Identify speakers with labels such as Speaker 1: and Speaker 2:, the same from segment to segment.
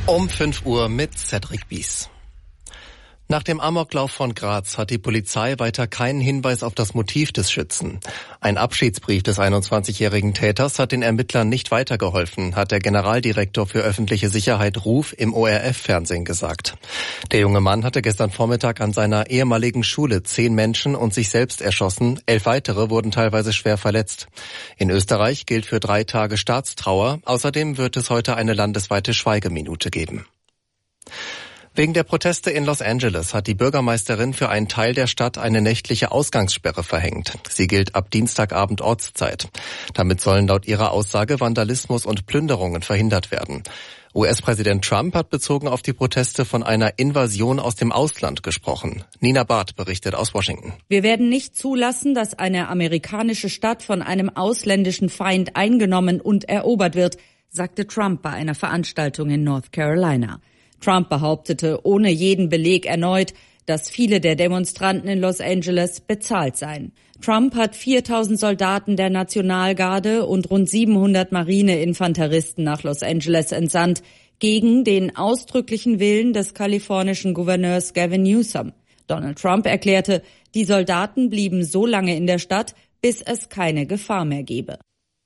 Speaker 1: Um 5 Uhr mit Cedric Bies. Nach dem Amoklauf von Graz hat die Polizei weiter keinen Hinweis auf das Motiv des Schützen. Ein Abschiedsbrief des 21-jährigen Täters hat den Ermittlern nicht weitergeholfen, hat der Generaldirektor für öffentliche Sicherheit Ruf im ORF-Fernsehen gesagt. Der junge Mann hatte gestern Vormittag an seiner ehemaligen Schule 10 Menschen und sich selbst erschossen. 11 weitere wurden teilweise schwer verletzt. In Österreich gilt für 3 Tage Staatstrauer. Außerdem wird es heute eine landesweite Schweigeminute geben. Wegen der Proteste in Los Angeles hat die Bürgermeisterin für einen Teil der Stadt eine nächtliche Ausgangssperre verhängt. Sie gilt ab Dienstagabend Ortszeit. Damit sollen laut ihrer Aussage Vandalismus und Plünderungen verhindert werden. US-Präsident Trump hat bezogen auf die Proteste von einer Invasion aus dem Ausland gesprochen. Nina Barth berichtet aus Washington.
Speaker 2: Wir werden nicht zulassen, dass eine amerikanische Stadt von einem ausländischen Feind eingenommen und erobert wird, sagte Trump bei einer Veranstaltung in North Carolina. Trump behauptete ohne jeden Beleg erneut, dass viele der Demonstranten in Los Angeles bezahlt seien. Trump hat 4.000 Soldaten der Nationalgarde und rund 700 Marineinfanteristen nach Los Angeles entsandt, gegen den ausdrücklichen Willen des kalifornischen Gouverneurs Gavin Newsom. Donald Trump erklärte, die Soldaten blieben so lange in der Stadt, bis es keine Gefahr mehr gebe.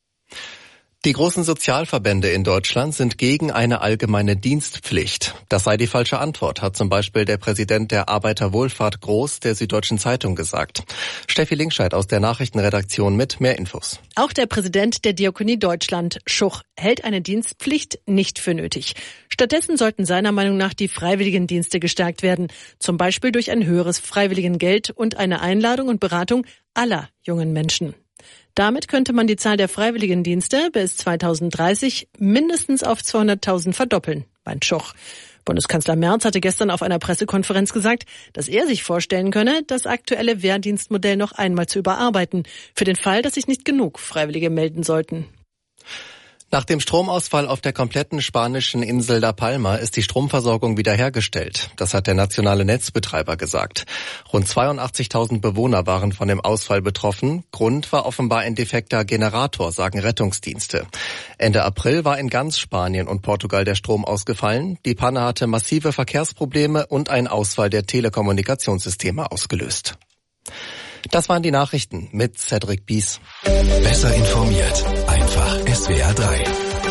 Speaker 1: Die großen Sozialverbände in Deutschland sind gegen eine allgemeine Dienstpflicht. Das sei die falsche Antwort, hat zum Beispiel der Präsident der Arbeiterwohlfahrt Groß der Süddeutschen Zeitung gesagt. Steffi Linkscheid aus der Nachrichtenredaktion mit mehr Infos.
Speaker 3: Auch der Präsident der Diakonie Deutschland, Schuch, hält eine Dienstpflicht nicht für nötig. Stattdessen sollten seiner Meinung nach die Freiwilligendienste gestärkt werden, zum Beispiel durch ein höheres Freiwilligengeld und eine Einladung und Beratung aller jungen Menschen. Damit könnte man die Zahl der Freiwilligendienste bis 2030 mindestens auf 200.000 verdoppeln, meint Schuch. Bundeskanzler Merz hatte gestern auf einer Pressekonferenz gesagt, dass er sich vorstellen könne, das aktuelle Wehrdienstmodell noch einmal zu überarbeiten, für den Fall, dass sich nicht genug Freiwillige melden sollten.
Speaker 1: Nach dem Stromausfall auf der kompletten spanischen Insel La Palma ist die Stromversorgung wiederhergestellt. Das hat der nationale Netzbetreiber gesagt. Rund 82.000 Bewohner waren von dem Ausfall betroffen. Grund war offenbar ein defekter Generator, sagen Rettungsdienste. Ende April war in ganz Spanien und Portugal der Strom ausgefallen. Die Panne hatte massive Verkehrsprobleme und einen Ausfall der Telekommunikationssysteme ausgelöst. Das waren die Nachrichten mit Cedric Bies.
Speaker 4: Besser informiert, einfach SWR 3.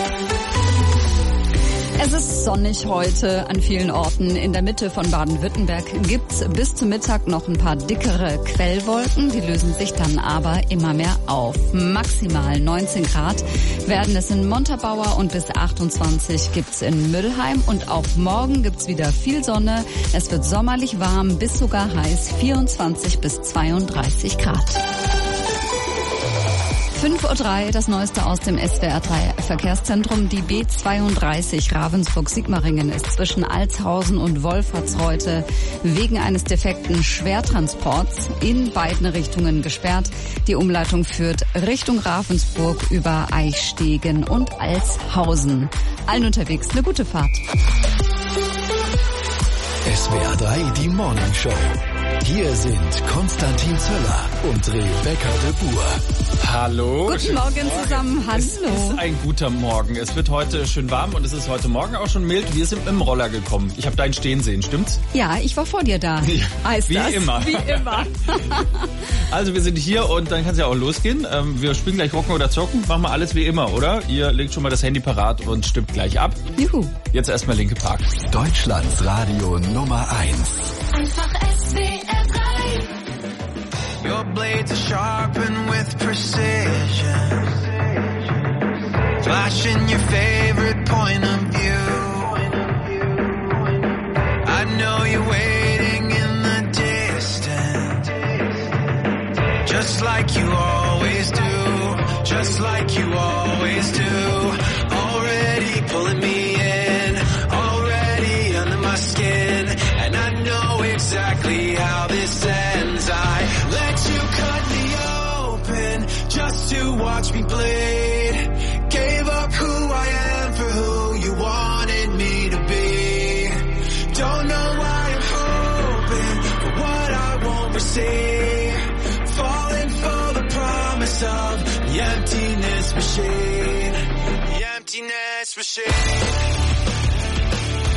Speaker 5: Es ist sonnig heute an vielen Orten. In der Mitte von Baden-Württemberg gibt's bis zum Mittag noch ein paar dickere Quellwolken. Die lösen sich dann aber immer mehr auf. Maximal 19 Grad werden es in Montabaur und bis 28 gibt's in Müllheim. Und auch morgen gibt's wieder viel Sonne. Es wird sommerlich warm bis sogar heiß, 24 bis 32 Grad. 5.03 Uhr, das Neueste aus dem SWR 3 Verkehrszentrum. Die B32 Ravensburg-Sigmaringen ist zwischen Altshausen und Wolfertsreute wegen eines defekten Schwertransports in beiden Richtungen gesperrt. Die Umleitung führt Richtung Ravensburg über Eichstegen und Altshausen. Allen unterwegs eine gute Fahrt.
Speaker 4: SWR 3, die Morning Show. Hier sind Konstantin Zöller und Rebecca de Boer.
Speaker 6: Hallo.
Speaker 5: Guten Morgen zusammen. Hallo.
Speaker 6: Es ist ein guter Morgen. Es wird heute schön warm und es ist heute Morgen auch schon mild. Wir sind mit dem Roller gekommen. Ich habe deinen stehen sehen, stimmt's?
Speaker 5: Ja, ich war vor dir da.
Speaker 6: Wie immer.
Speaker 5: Wie immer.
Speaker 6: Also wir sind hier und dann kann es ja auch losgehen. Wir spielen gleich Rocken oder Zocken. Machen wir alles wie immer, oder? Ihr legt schon mal das Handy parat und stimmt gleich ab.
Speaker 5: Juhu.
Speaker 6: Jetzt erstmal Linke Park.
Speaker 4: Deutschlands Radio Nummer 1.
Speaker 7: Einfach SWR 3.
Speaker 8: Your blades are sharpened with precision, flashing your favorite point of view. I know you're waiting in the distance, just like you always do, just like you always do. Already pulling me in, already under my skin, and I know exactly how this ends. I let you cut me open just to watch me bleed. Gave up who I am for who you wanted me to be. Don't know why I'm hoping for what I won't receive. Falling for the promise of the emptiness machine. The emptiness machine.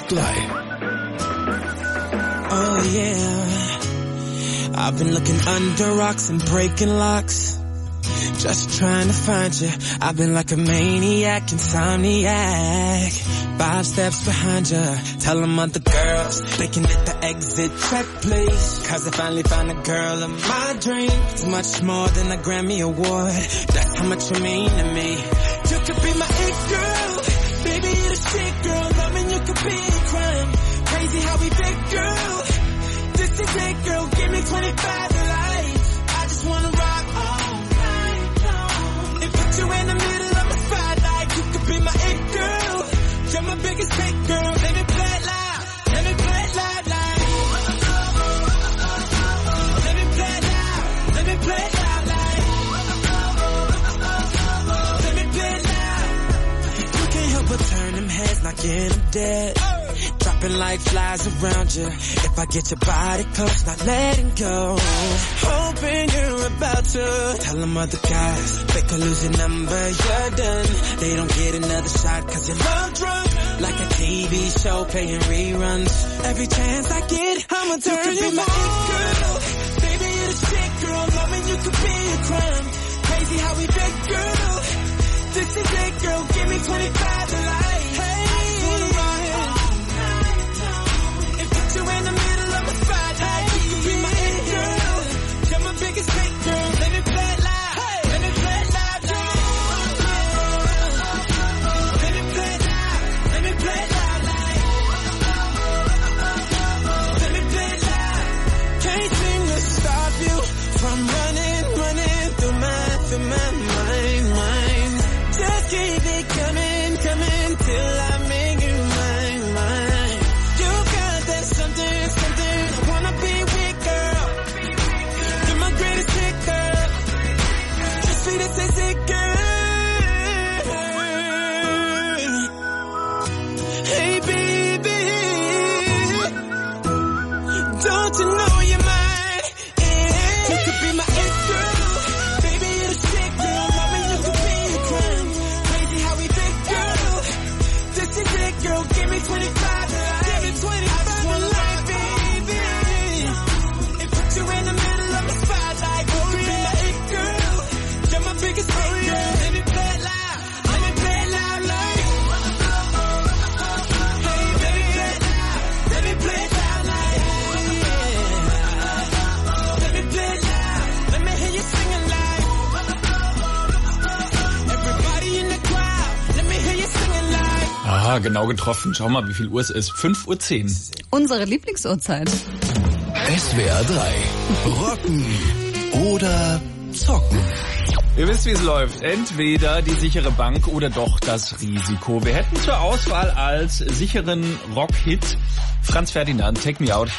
Speaker 4: Platz 3.
Speaker 9: Oh yeah, I've been looking under rocks and breaking locks, just trying to find you. I've been like a maniac, insomniac, 5 steps behind you. Tell them other girls they can hit the exit check, please, 'cause I finally found a girl of my dreams. Much more than a Grammy award, that's how much you mean to me. You could be my it girl, baby, you're the shit girl. Loving you could be a crime. Crazy how we fit, girl. This is it, girl. Give me 25 to life. I just wanna rock all night long and put you in the middle of my spotlight. You could be my it girl. You're my biggest hit, girl. Let me play it loud. Let me play it loud, like. Let me play it loud. Let me play it loud, like. Let me play it loud. You can't help but turn them heads, knocking them dead. Dropping like flies around you. If I get your body close, not letting go. Hoping you're about to tell them other guys they could lose your number, you're done. They don't get another shot 'cause you're love drunk, like a TV show playing reruns. Every chance I get, I'ma turn you my it girl. Baby, you're the shit, girl. Loving you could be a crime. Crazy how we fit, girl. This is it, girl. Give me 25 to life. Hey, you in the middle of my spotlight. You could be my it girl. You're my biggest hit, girl. Let me play it loud. Hey. Let me play it loud, like. Let me play it loud. Let me play it loud, like. Let me play it loud. Can't seem to stop you from running through my mind. Just keep it coming till I make you mine. You got that something. I wanna be with, girl. You're my greatest hit, girl. Just sweet as it, girl. Hey, baby, don't you know you're mine? Yeah. You could be my it girl. Baby, you're the shit, girl. Loving you could be a crime. Crazy how we fit, girl. This is it, girl. Give me 25 to life. Give me 25 to life, baby. And put you in the middle of my spotlight. You could be my it girl. You're my biggest hit, girl. Let me play it loud. Let me play it loud, like. Hey, baby, let me play it loud, like. Let me play it loud. Let me hear you singing, like. Everybody in the crowd, let me hear you singing, like.
Speaker 6: Aha, genau getroffen. Schau mal, wie viel Uhr es ist. 5:10 Uhr.
Speaker 5: Unsere Lieblingsuhrzeit.
Speaker 4: SWR 3. Rocken oder zocken.
Speaker 6: Ihr wisst, wie es läuft. Entweder die sichere Bank oder doch das Risiko. Wir hätten zur Auswahl als sicheren Rock-Hit Franz Ferdinand, Take Me Out.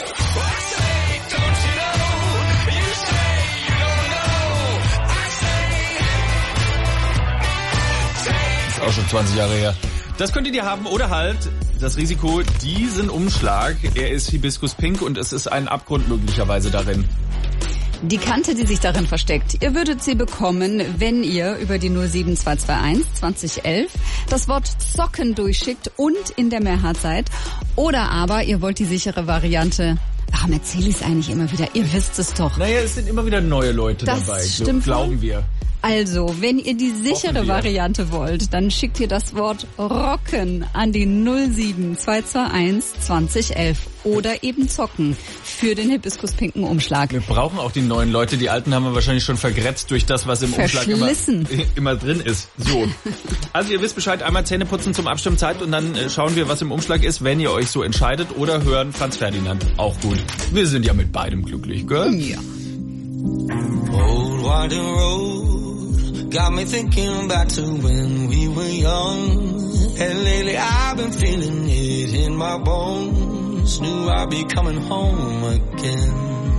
Speaker 6: Ist auch schon 20 Jahre her. Das könntet ihr haben oder halt das Risiko, diesen Umschlag. Er ist Hibiskus Pink und es ist ein Abgrund möglicherweise darin.
Speaker 5: Die Kante, die sich darin versteckt, ihr würdet sie bekommen, wenn ihr über die 07221 2011 das Wort Zocken durchschickt und in der Mehrheit seid. Oder aber ihr wollt die sichere Variante. Warum erzähle ich es eigentlich immer wieder? Ihr wisst es doch.
Speaker 6: Naja, es sind immer wieder neue Leute dabei.
Speaker 5: Das stimmt,
Speaker 6: so glauben wir.
Speaker 5: Also, wenn ihr die sichere Variante wollt, dann schickt ihr das Wort Rocken an die 07221 2011 oder eben Zocken für den Hibiskus-pinken Umschlag.
Speaker 6: Wir brauchen auch die neuen Leute. Die alten haben wir wahrscheinlich schon vergrätzt durch das, was im Umschlag immer drin ist. So. Also ihr wisst Bescheid, einmal Zähne putzen zum Abstimmzeit und dann schauen wir, was im Umschlag ist, wenn ihr euch so entscheidet oder hören Franz Ferdinand. Auch gut. Wir sind ja mit beidem glücklich, gell?
Speaker 5: Ja.
Speaker 9: Old winding road got me thinking back to when we were young. And lately I've been feeling it in my bones. Knew I'd be coming home again.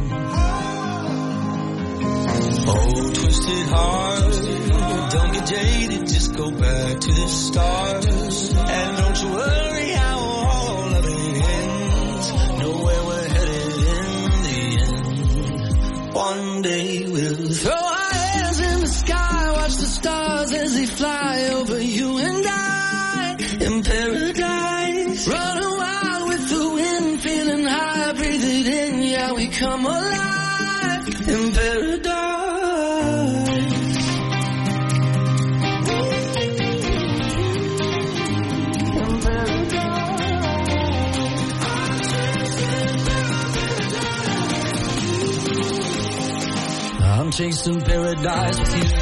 Speaker 9: Oh, twisted heart, don't get jaded, just go back to the start. And don't you worry how all of it ends. Know where we're headed in the end. One day we'll throw our hands in the sky, watch the stars as they fly over you and I in paradise. Run away. I'm chasing paradise with you.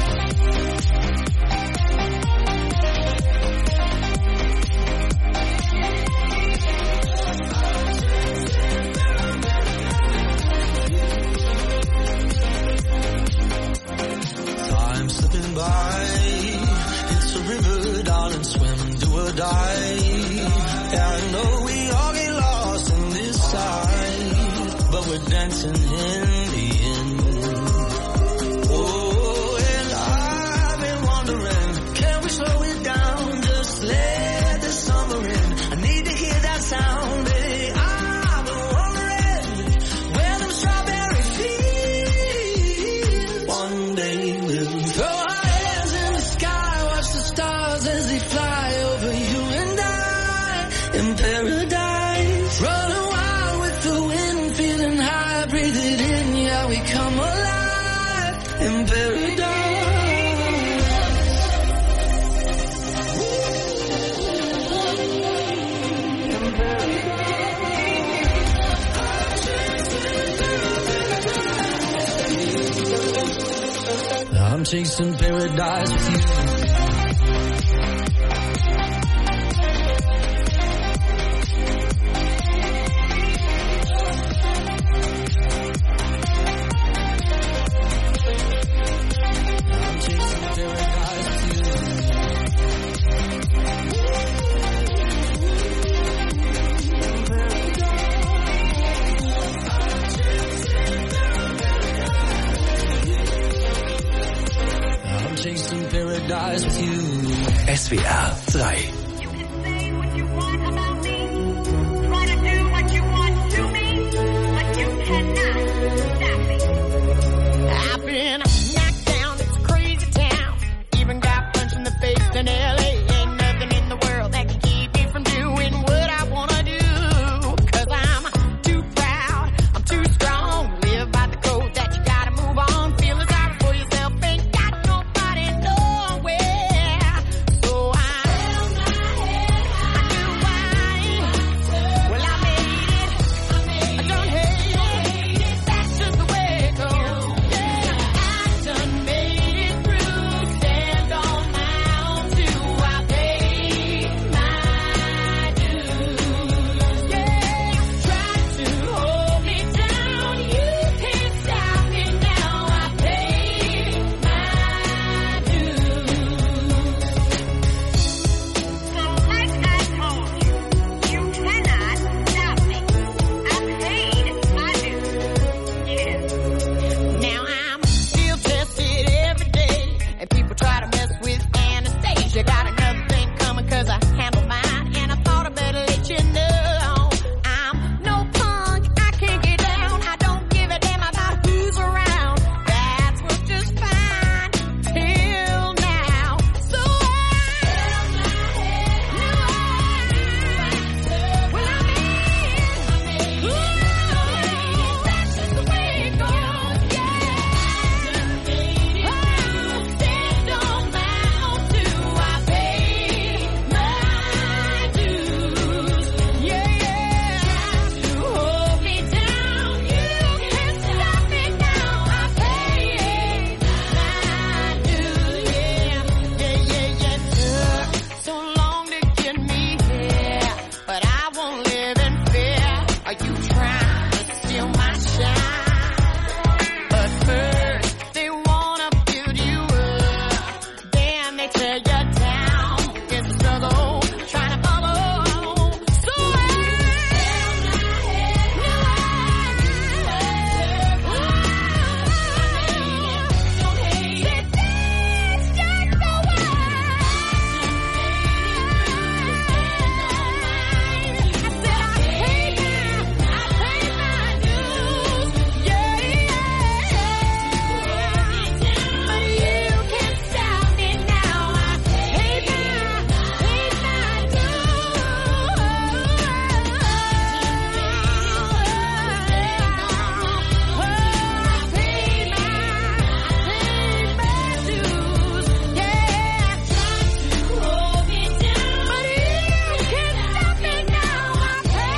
Speaker 8: Time slipping by, it's a river, darling, swim, do or die. Yeah, I know we all get lost in this side, but we're dancing in the end. Oh, and I've been wondering, can we slow it down, just let the summer in. I need to hear that sound, baby. I've been wondering where them strawberries feel. One day we'll throw our hands in the sky, watch the stars as they fly over you and I in paradise. Running wild with the wind, feeling high, breathe it in, yeah, we come alive in paradise.
Speaker 9: I'm chasing paradise with you.
Speaker 4: SWR 3.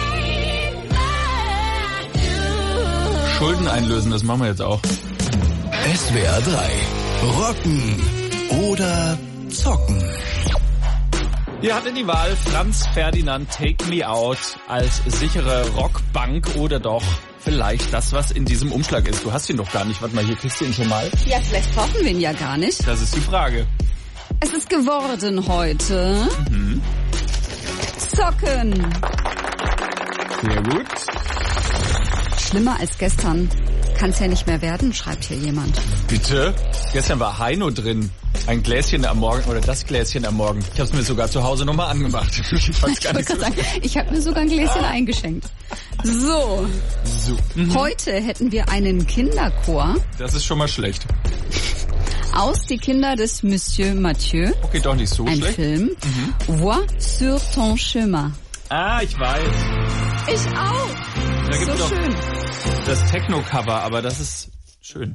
Speaker 6: Schulden einlösen, das machen wir jetzt auch.
Speaker 4: SWR 3. Rocken oder zocken.
Speaker 6: Ihr hattet die Wahl, Franz Ferdinand, Take Me Out als sichere Rockbank oder doch vielleicht das, was in diesem Umschlag ist. Du hast ihn doch gar nicht. Warte mal, hier kriegst du ihn schon mal.
Speaker 5: Ja, vielleicht brauchen wir ihn ja gar nicht.
Speaker 6: Das ist die Frage.
Speaker 5: Es ist geworden heute. Zocken.
Speaker 6: Sehr gut.
Speaker 5: Schlimmer als gestern kann es ja nicht mehr werden, schreibt hier jemand.
Speaker 6: Bitte? Gestern war Heino drin. Ein Gläschen am Morgen oder das Gläschen am Morgen. Ich habe es mir sogar zu Hause nochmal angemacht.
Speaker 5: Ich habe mir sogar ein Gläschen eingeschenkt. So. Heute hätten wir einen Kinderchor.
Speaker 6: Das ist schon mal schlecht.
Speaker 5: Aus Die Kinder des Monsieur Mathieu.
Speaker 6: Okay, doch nicht so
Speaker 5: ein
Speaker 6: schlecht.
Speaker 5: Film. Voix sur ton chemin.
Speaker 6: Ah, ich weiß.
Speaker 5: Ich auch.
Speaker 6: Da gibt's
Speaker 5: so
Speaker 6: doch
Speaker 5: schön.
Speaker 6: Das Techno-Cover, aber das ist schön.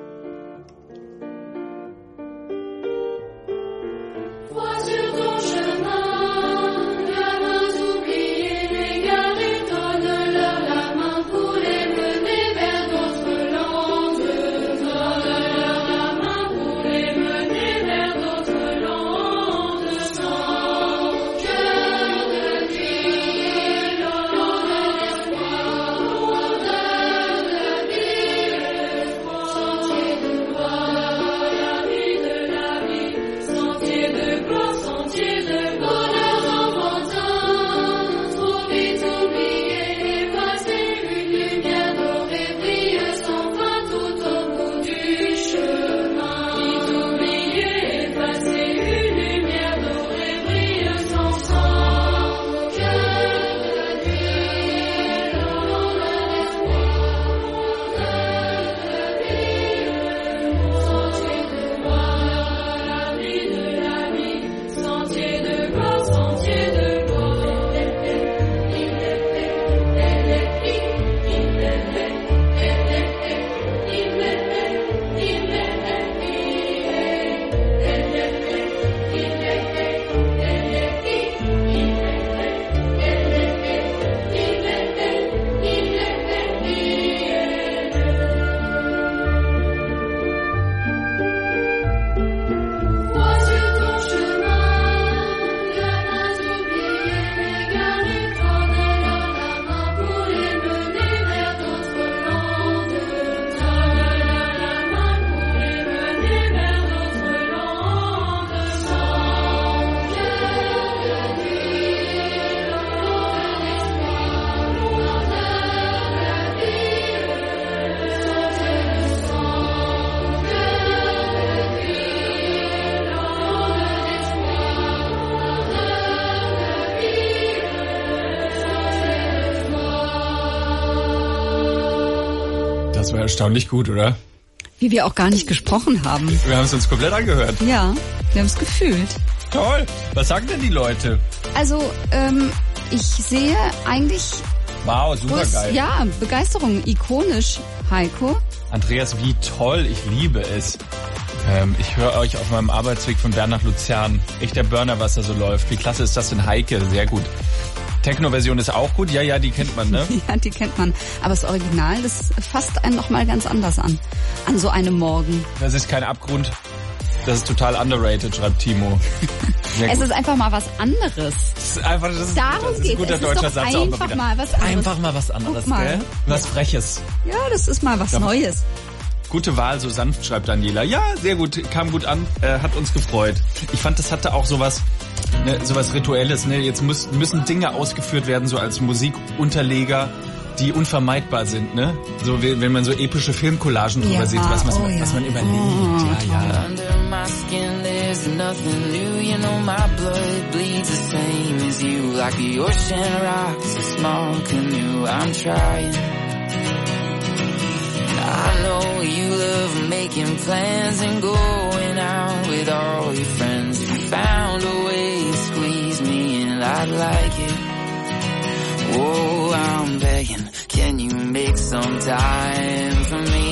Speaker 6: Das war erstaunlich gut, oder?
Speaker 5: Wie wir auch gar nicht gesprochen haben.
Speaker 6: Wir haben es uns komplett angehört.
Speaker 5: Ja, wir haben es gefühlt.
Speaker 6: Toll. Was sagen denn die Leute?
Speaker 5: Also, ich sehe eigentlich...
Speaker 6: Wow, super geil.
Speaker 5: Ja, Begeisterung, ikonisch, Heiko.
Speaker 6: Andreas, wie toll, ich liebe es. Ich höre euch auf meinem Arbeitsweg von Bern nach Luzern. Echt der Burner, was da so läuft. Wie klasse ist das denn, Heike? Sehr gut. Techno-Version ist auch gut. Ja, die kennt man, ne?
Speaker 5: Ja, die kennt man. Aber das Original, das fasst einen nochmal ganz anders an. An so einem Morgen.
Speaker 6: Das ist kein Abgrund. Das ist total underrated, schreibt Timo.
Speaker 5: Es ist einfach mal was anderes.
Speaker 6: Darum
Speaker 5: geht es.
Speaker 6: Ein guter deutscher Satz auch
Speaker 5: einfach mal was anderes.
Speaker 6: Einfach mal was anderes, gell? Was Freches.
Speaker 5: Ja, das ist mal was Neues.
Speaker 6: Gute Wahl, so sanft, schreibt Daniela. Ja, sehr gut, kam gut an, hat uns gefreut. Ich fand, das hatte auch sowas Rituelles. Ne? Jetzt müssen Dinge ausgeführt werden, so als Musikunterleger, die unvermeidbar sind. Ne? So wenn man so epische Filmcollagen drüber sieht, was man überlegt. Ja.
Speaker 9: Under my skin there's nothing new, you know my blood bleeds the same as you. Like the ocean rocks a small canoe, I'm trying. I know you love making plans and going out with all your friends. If you found a way to squeeze me in, I'd like it. Whoa, I'm begging, can you make some time for me?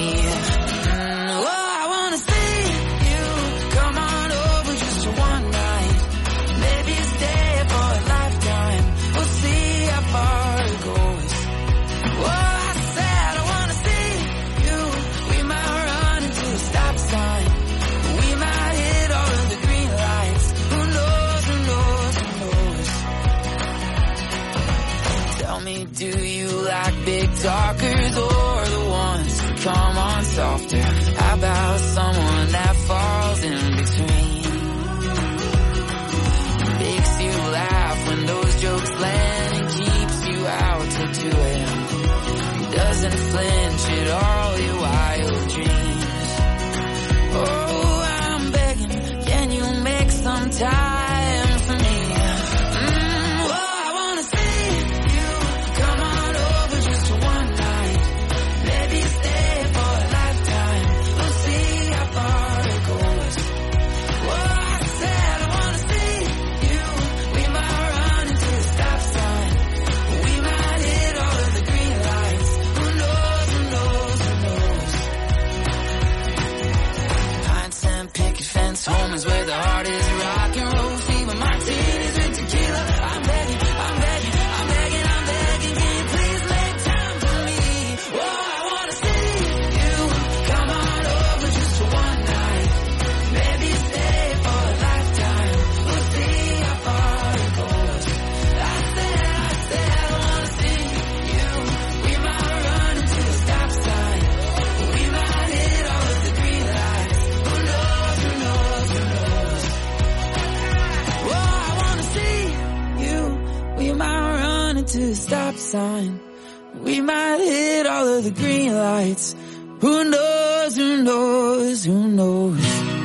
Speaker 9: This home is where the heart is. Rock and roll fever, martinis with tequila. I'm begging, I'm begging, I'm begging, I'm begging. Can you please make time for me? Oh, I wanna see you. Come on over just for one night. Maybe stay for a lifetime. We'll see how far it goes. I said I wanna see you. We might run into a stop sign. We might hit all of the green lights. Who knows, who knows, who knows? Oh, I wanna see you. We might run into a stop sign. We might hit all of the green lights. Who knows, who knows, who knows?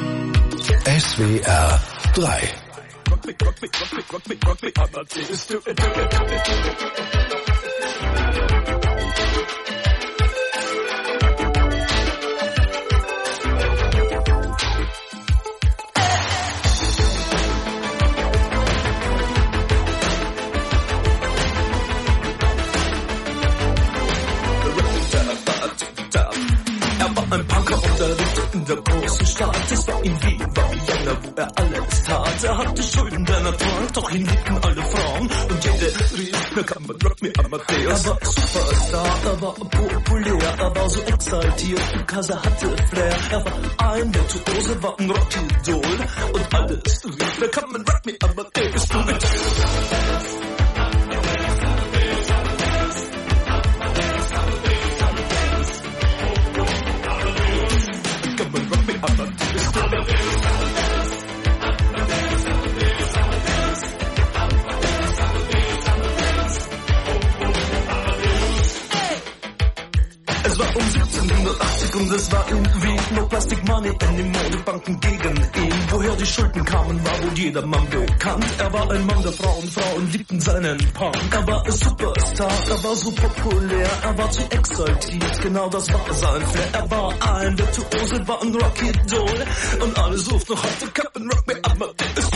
Speaker 4: SWR 3.
Speaker 10: Ein Punker und er lebte in der großen Stadt. Es war in Wien, war Vienna, wo er alles tat. Er hatte Schulden, denn er trank, doch ihn liebten alle Frauen. Und jede rief, na kann man Rock Me Amadeus. Er war Superstar, er war populär, er war so exaltiert, because er hatte Flair. Er war ein Virtuose, war ein Rockidol. Und alles rief, na kann man Rock Me Amadeus. Es war um 1780 und es war in Wien. No Plastic Money in den Modebanken gegen ihn. Woher die Schulden kamen, war wohl jedermann bekannt. Er war ein Mann der Frauen, Frauen liebten seinen Punk. Er war ein Superstar, er war so populär, er war zu exaltiert, genau das war sein Flair. Er war ein Virtuose, war ein Rockidol. Und alle suchten noch heute Captain Rock Me Amadeus.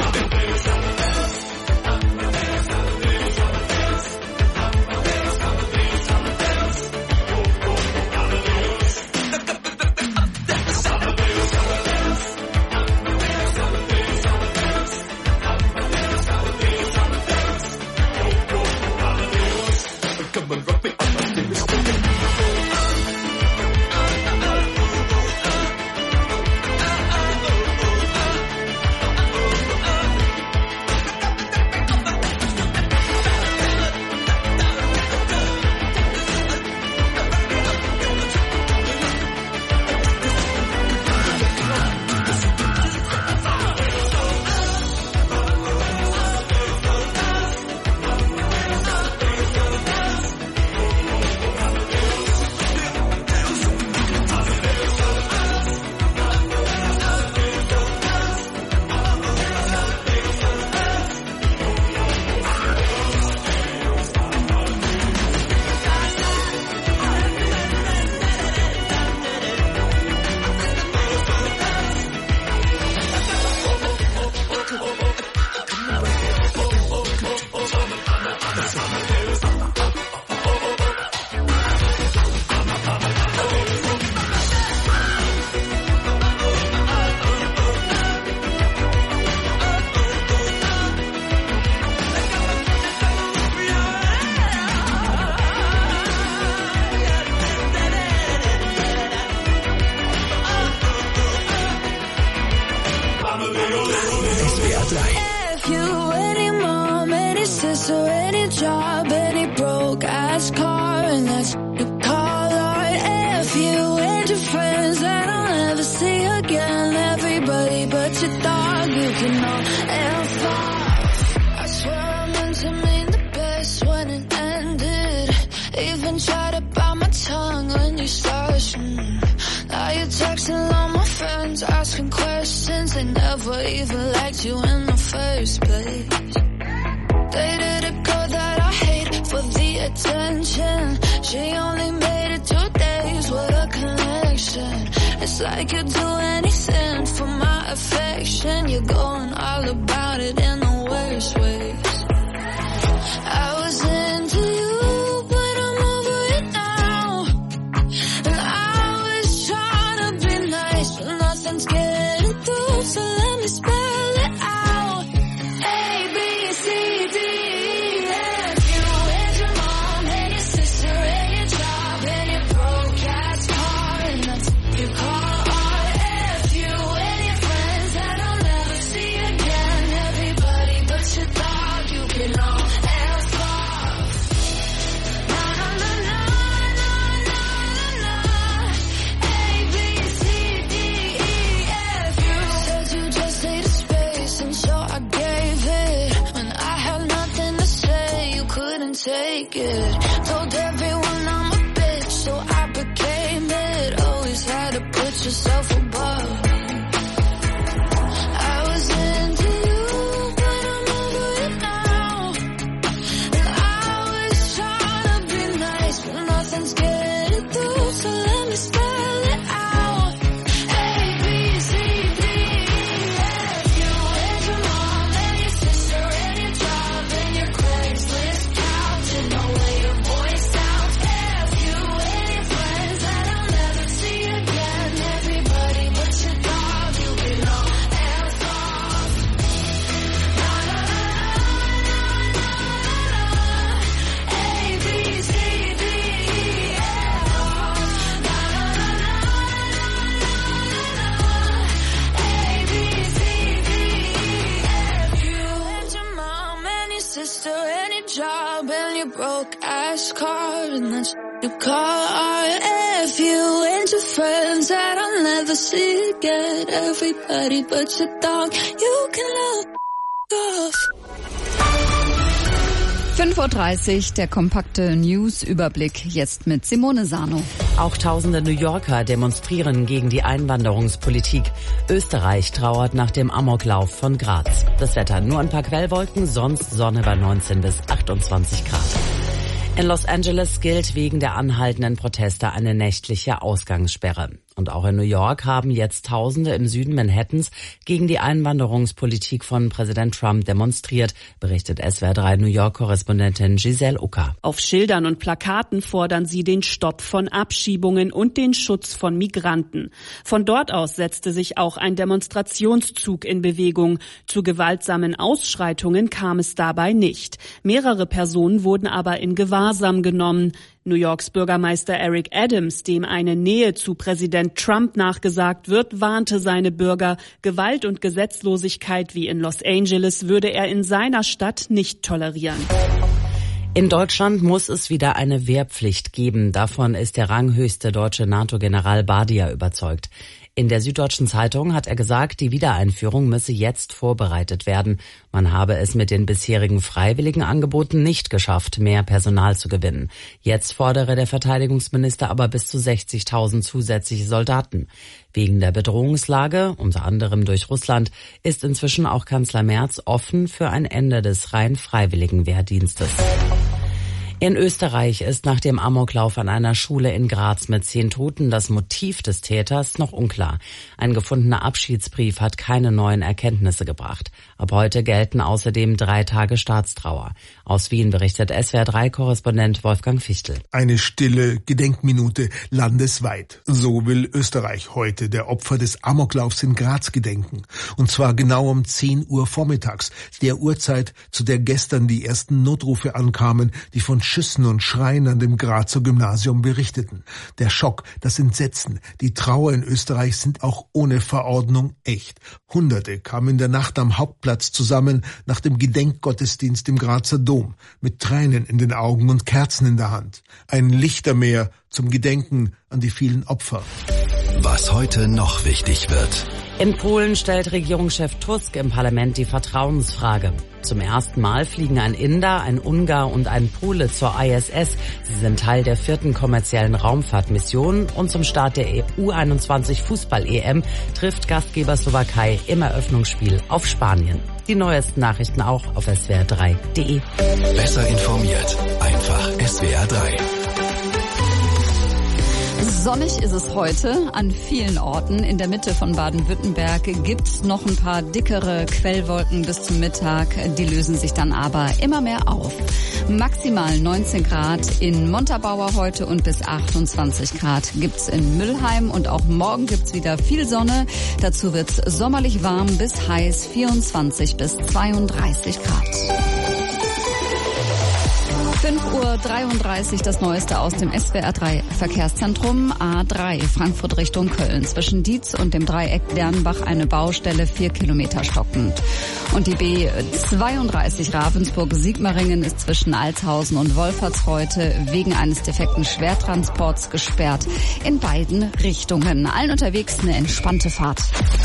Speaker 9: If you any mom, any sister, any job, any broke ass car, and that's your call art. If you and your friends that I'll never see again, everybody but your dog, you can all F off. I swear I meant to mean the best when it ended. Even tried to bite my tongue when you started. Now you're texting all my friends, asking questions. They never even liked you in the first place. Dated a girl that I hate for the attention. She only made it 2 days with a connection. It's like you'd do anything for my affection. You're going all about it in the worst ways. I was into you, but I'm over it now. And I was trying to be nice, but nothing's getting through, so let me
Speaker 7: myself above. I was into you, but I'm over it now. And I was trying to be nice, but nothing's getting through, so let me spell it out. A, B, C, D, E, F. You and your mom and your sister and your job and your Craigslist couch and the way your voice sounds. F, you and your friends that I'll never see again. Everybody but your dog, you belong hands off. Na na na na na na. A, B, C, D, E, F. Na na na na na. A, B, C, D, E, F. You and your mom and your sister and your job and your broke ass car and that's you call F. You and your friends that I'll never see again. Everybody but your dog, you can love off.
Speaker 5: 5:30 Uhr, der kompakte News-Überblick jetzt mit Simone Sano.
Speaker 11: Auch tausende New Yorker demonstrieren gegen die Einwanderungspolitik. Österreich trauert nach dem Amoklauf von Graz. Das Wetter nur ein paar Quellwolken, sonst Sonne bei 19 bis 28 Grad. In Los Angeles gilt wegen der anhaltenden Proteste eine nächtliche Ausgangssperre. Und auch in New York haben jetzt Tausende im Süden Manhattans gegen die Einwanderungspolitik von Präsident Trump demonstriert, berichtet SWR3 New York-Korrespondentin Giselle Ucker.
Speaker 12: Auf Schildern und Plakaten fordern sie den Stopp von Abschiebungen und den Schutz von Migranten. Von dort aus setzte sich auch ein Demonstrationszug in Bewegung. Zu gewaltsamen Ausschreitungen kam es dabei nicht. Mehrere Personen wurden aber in Gewahrsam genommen. New Yorks Bürgermeister Eric Adams, dem eine Nähe zu Präsident Trump nachgesagt wird, warnte seine Bürger, Gewalt und Gesetzlosigkeit wie in Los Angeles würde er in seiner Stadt nicht tolerieren.
Speaker 11: In Deutschland muss es wieder eine Wehrpflicht geben. Davon ist der ranghöchste deutsche NATO-General Badia überzeugt. In der Süddeutschen Zeitung hat er gesagt, die Wiedereinführung müsse jetzt vorbereitet werden. Man habe es mit den bisherigen freiwilligen Angeboten nicht geschafft, mehr Personal zu gewinnen. Jetzt fordere der Verteidigungsminister aber bis zu 60.000 zusätzliche Soldaten. Wegen der Bedrohungslage, unter anderem durch Russland, ist inzwischen auch Kanzler Merz offen für ein Ende des rein freiwilligen Wehrdienstes. In Österreich ist nach dem Amoklauf an einer Schule in Graz mit 10 Toten das Motiv des Täters noch unklar. Ein gefundener Abschiedsbrief hat keine neuen Erkenntnisse gebracht. Ab heute gelten außerdem 3 Tage Staatstrauer. Aus Wien berichtet SWR3-Korrespondent Wolfgang Fichtel.
Speaker 13: Eine stille Gedenkminute landesweit. So will Österreich heute der Opfer des Amoklaufs in Graz gedenken. Und zwar genau um 10 Uhr vormittags, der Uhrzeit, zu der gestern die ersten Notrufe ankamen, die von Schüssen und Schreien an dem Grazer Gymnasium berichteten. Der Schock, das Entsetzen, die Trauer in Österreich sind auch ohne Verordnung echt. Hunderte kamen in der Nacht am Hauptplatz zusammen nach dem Gedenkgottesdienst im Grazer Dom, mit Tränen in den Augen und Kerzen in der Hand. Ein Lichtermeer zum Gedenken an die vielen Opfer.
Speaker 4: Was heute noch wichtig wird.
Speaker 11: In Polen stellt Regierungschef Tusk im Parlament die Vertrauensfrage. Zum ersten Mal fliegen ein Inder, ein Ungar und ein Pole zur ISS. Sie sind Teil der 4. kommerziellen Raumfahrtmission und zum Start der U21 Fußball-EM trifft Gastgeber Slowakei im Eröffnungsspiel auf Spanien. Die neuesten Nachrichten auch auf swr3.de.
Speaker 4: Besser informiert, einfach SWR3.
Speaker 5: Sonnig ist es heute an vielen Orten. In der Mitte von Baden-Württemberg gibt's noch ein paar dickere Quellwolken bis zum Mittag. Die lösen sich dann aber immer mehr auf. Maximal 19 Grad in Montabaur heute und bis 28 Grad gibt's in Mülheim. Und auch morgen gibt's wieder viel Sonne. Dazu wird's sommerlich warm bis heiß, 24 bis 32 Grad. 5:33 Uhr, das Neueste aus dem SWR3 Verkehrszentrum. A3 Frankfurt Richtung Köln. Zwischen Dietz und dem Dreieck Dernbach eine Baustelle, 4 Kilometer stockend. Und die B32 Ravensburg-Sigmaringen ist zwischen Altshausen und Wolferts heute wegen eines defekten Schwertransports gesperrt. In beiden Richtungen. Allen unterwegs eine entspannte Fahrt.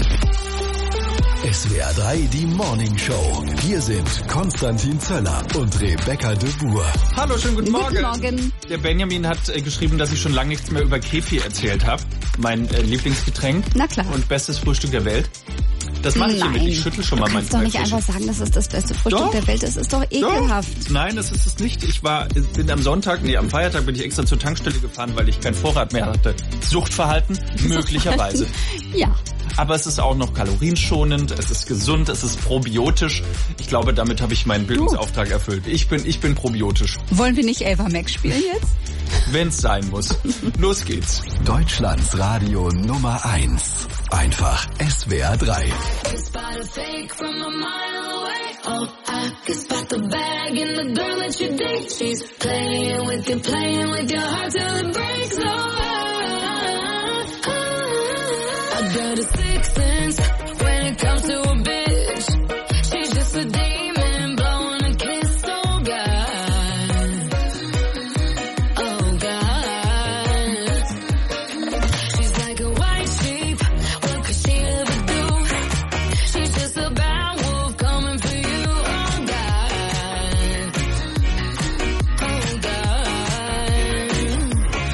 Speaker 4: SWR3, die Morning Show. Hier sind Konstantin Zöller und Rebecca de Boer.
Speaker 6: Hallo, schönen guten Morgen.
Speaker 5: Guten Morgen.
Speaker 6: Der Benjamin hat geschrieben, dass ich schon lange nichts mehr über Kefir erzählt habe. mein Lieblingsgetränk.
Speaker 5: Na klar.
Speaker 6: Und bestes Frühstück der Welt. Das mache ich hiermit. Ich schüttel schon mal meinen
Speaker 5: Teig. Du kannst doch nicht einfach sagen, dass es das beste Frühstück der Welt ist. Das ist doch ekelhaft.
Speaker 6: Doch. Nein, das ist es nicht. Bin am Feiertag bin ich extra zur Tankstelle gefahren, weil ich keinen Vorrat mehr hatte. Suchtverhalten? Möglicherweise.
Speaker 5: Ja.
Speaker 6: Aber es ist auch noch kalorienschonend, es ist gesund, es ist probiotisch. Ich glaube, damit habe ich meinen Bildungsauftrag erfüllt. Ich bin probiotisch.
Speaker 5: Wollen wir nicht Ava Max spielen jetzt?
Speaker 6: Wenn's sein muss. Los geht's.
Speaker 4: Deutschlands Radio Nummer 1. Einfach SWR 3.
Speaker 7: I got a sixth sense when it comes to a bitch. She's just a demon blowing a kiss. Oh God, oh God. She's like a white sheep. What could she ever do? She's just a bad wolf coming for you. Oh God, oh God.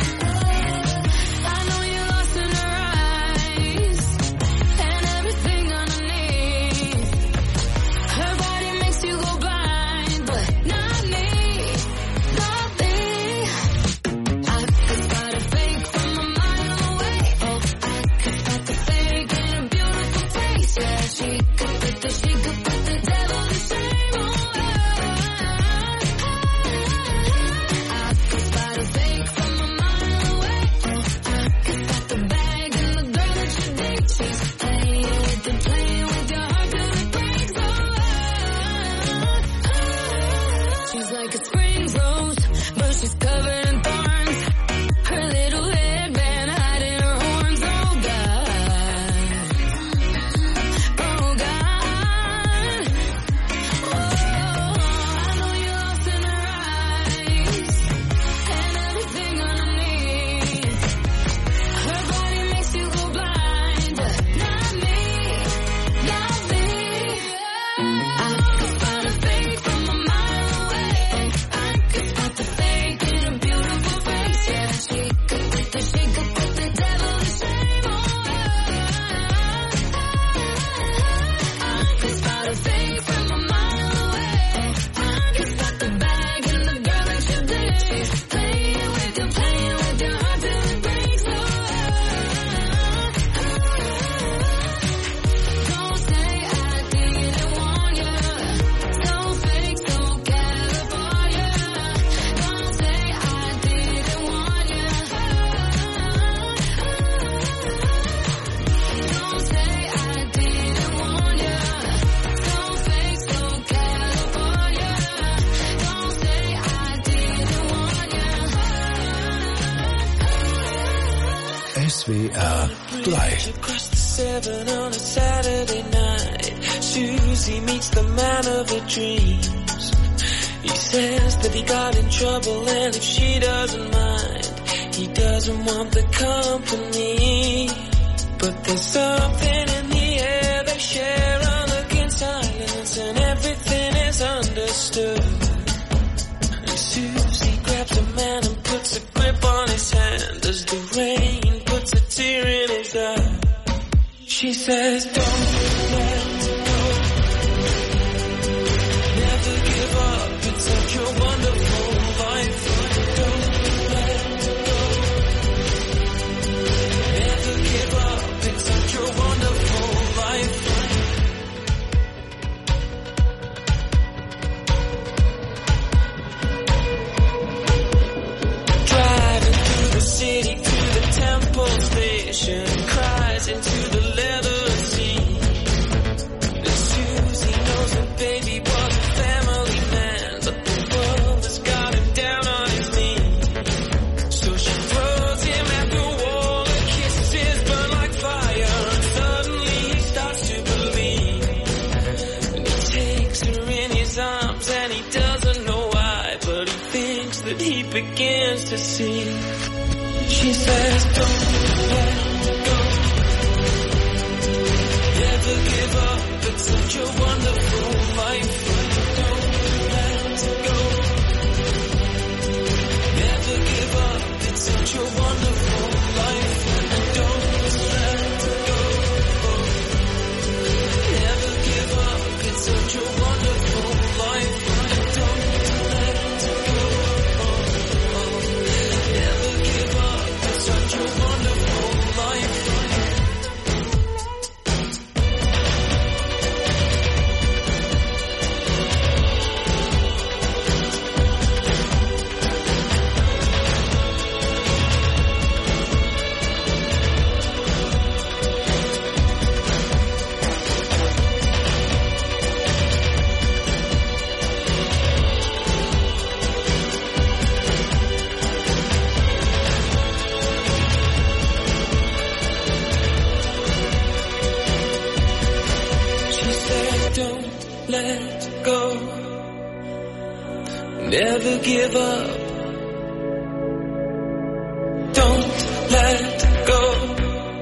Speaker 7: I know you're lost in her eyes. And everything underneath, her body makes you go blind, but not me, not me. I could spot a fake from a mile away. Oh, I could spot the fake in a beautiful face. Yeah, she could put the devil to shame. I could spot a fake from a mile away. Oh, I could spot the bag and the girl that you date. She's playing with your heart till it breaks. She's like a spring rose, but she's covered in thorns. Her little headband hiding her horns. Oh God, oh God. Oh, I know you're lost in her eyes and everything underneath. Her body makes you go blind, but not me, not me. I could spot a fake from a mile away. I could spot the fake in a beautiful face. Yeah, she could put the devil to shame. I could spot a fake from a mile away. I could spot the bag and the girl that you date. She's playing with your heart till it breaks. Don't say I didn't warn you. So fake, so California. Don't say I didn't warn you. Don't say I didn't warn you. So fake, so California. Don't say I didn't warn you.
Speaker 4: SWR 3.
Speaker 9: Across the 7 on a Saturday night, Susie meets the man of her dreams. He says that he got in trouble and if she doesn't mind, he doesn't want the company. But there's something in the air they share, unlooking silence, and everything is understood. And Susie grabs a man and puts a grip on his hand as the rain puts a tear in his eye. She says, don't let go. Never give up, it's such a wonderful life. Don't let go. Never give up, it's such a wonderful life. Driving through the city to the temple station, cries into the leather seat. And Susie knows that baby was a family man, but the world has got him down on his knees. So she throws him at the wall, her kisses burn like fire, and suddenly he starts to believe. And he takes her in his arms and he doesn't know why, but he thinks that he begins to see. She says, don't let go. Never give up, it's such a wonderful life. Don't let go. Never give up, it's such a wonderful life. And don't Don't let go. Never give up. Don't let go.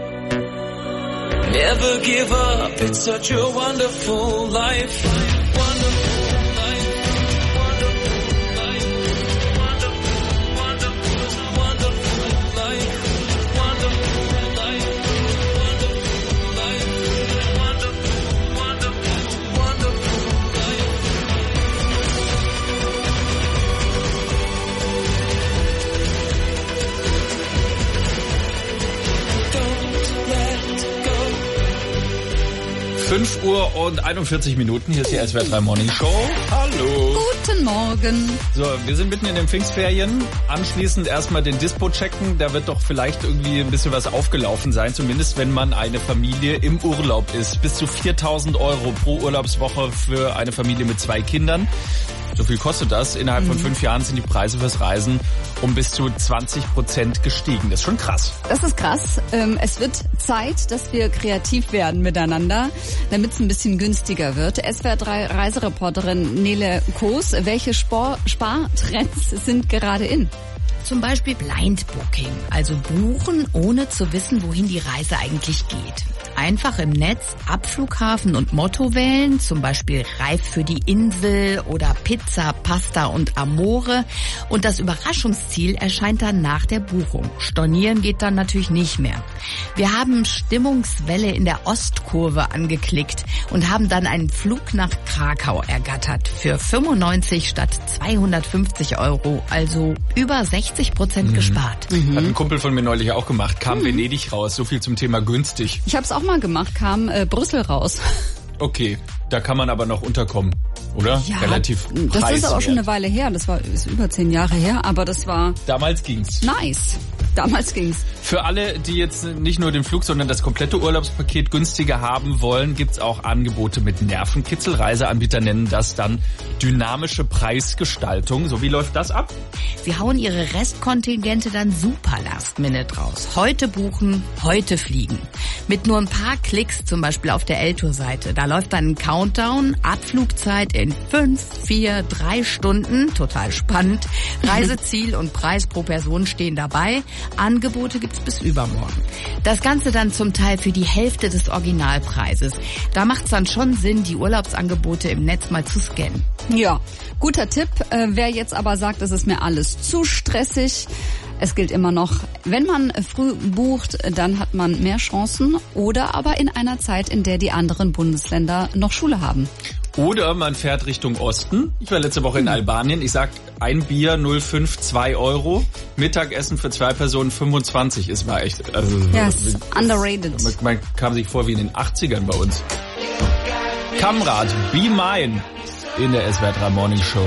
Speaker 9: Never give up. It's such a wonderful life.
Speaker 6: Uhr und 41 Minuten. Hier ist die SWR 3 Morning Show. Hallo.
Speaker 5: Guten Morgen.
Speaker 6: So, wir sind mitten in den Pfingstferien. Anschließend erstmal den Dispo checken. Da wird doch vielleicht irgendwie ein bisschen was aufgelaufen sein. Zumindest wenn man eine Familie im Urlaub ist. Bis zu 4.000 € pro Urlaubswoche für eine Familie mit 2 Kindern. So viel kostet das. Innerhalb von 5 Jahren sind die Preise fürs Reisen um bis zu 20% gestiegen. Das ist schon krass.
Speaker 5: Das ist krass. Es wird Zeit, dass wir kreativ werden miteinander, damit es ein bisschen günstiger wird. SWR 3 Reisereporterin Nele Koos, welche Spartrends sind gerade in?
Speaker 14: Zum Beispiel Blind Booking, also buchen, ohne zu wissen, wohin die Reise eigentlich geht. Einfach im Netz Abflughafen und Motto wählen, zum Beispiel Reif für die Insel oder Pizza, Pasta und Amore. Und das Überraschungsziel erscheint dann nach der Buchung. Stornieren geht dann natürlich nicht mehr. Wir haben Stimmungswelle in der Ostkurve angeklickt und haben dann einen Flug nach Krakau ergattert für 95 statt 250 €, also über 60% gespart.
Speaker 6: Hat ein Kumpel von mir neulich auch gemacht. Kam Venedig raus. So viel zum Thema günstig.
Speaker 5: Ich habe es auch mal gemacht, kam Brüssel raus.
Speaker 6: Okay, da kann man aber noch unterkommen, oder?
Speaker 5: Ja,
Speaker 6: relativ preiswert.
Speaker 5: Das ist auch schon eine Weile her. Das ist über 10 Jahre her, aber das war...
Speaker 6: Damals ging's.
Speaker 5: Nice. Damals ging's.
Speaker 6: Für alle, die jetzt nicht nur den Flug, sondern das komplette Urlaubspaket günstiger haben wollen, gibt's auch Angebote mit Nervenkitzel. Reiseanbieter nennen das dann dynamische Preisgestaltung. So, wie läuft das ab?
Speaker 14: Sie hauen ihre Restkontingente dann super last minute raus. Heute buchen, heute fliegen. Mit nur ein paar Klicks, zum Beispiel auf der Eltour-Seite. Da läuft dann ein Countdown, Abflugzeit in 5, 4, 3 Stunden. Total spannend. Reiseziel und Preis pro Person stehen dabei. Angebote gibt's bis übermorgen. Das Ganze dann zum Teil für die Hälfte des Originalpreises. Da macht's dann schon Sinn, die Urlaubsangebote im Netz mal zu scannen.
Speaker 5: Ja, guter Tipp. Wer jetzt aber sagt, es ist mir alles zu stressig, es gilt immer noch, wenn man früh bucht, dann hat man mehr Chancen oder aber in einer Zeit, in der die anderen Bundesländer noch Schule haben.
Speaker 6: Oder man fährt Richtung Osten. Ich war letzte Woche in Albanien. Ich sag, ein Bier 0,5, 2 €. Mittagessen für 2 Personen 25. Es war echt... Also,
Speaker 5: ja, ist underrated.
Speaker 6: Man kam sich vor wie in den 80ern bei uns. Kamrat, Be Mine in der SWR 3 Morning Show.